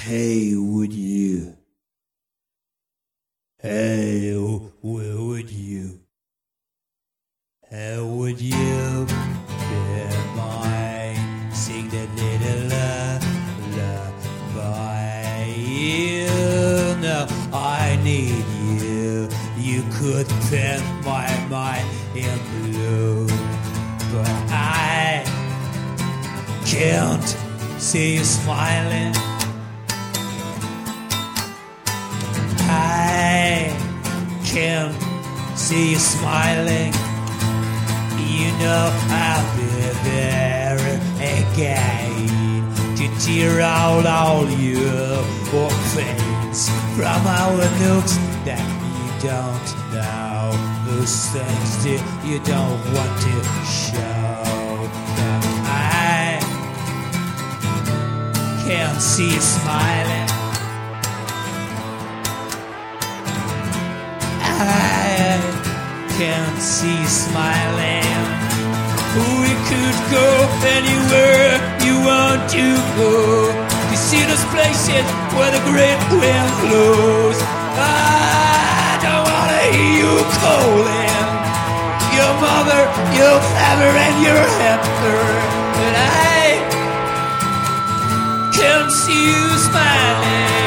Hey, would you? Hey, where would you? How would you be mine? Sing that little lullaby. You know I need you. You could paint my mind in blue, but I can't see you smiling. I can't see you smiling. You know I'll be there again to tear out all your pains from our nooks that you don't know, those things that you don't want to show. But I can't see you smiling. I can't see you smiling. We could go anywhere you want to go, to see those places where the great wind blows. I don't wanna hear you calling your mother, your father, and your hamster, but I can't see you smiling.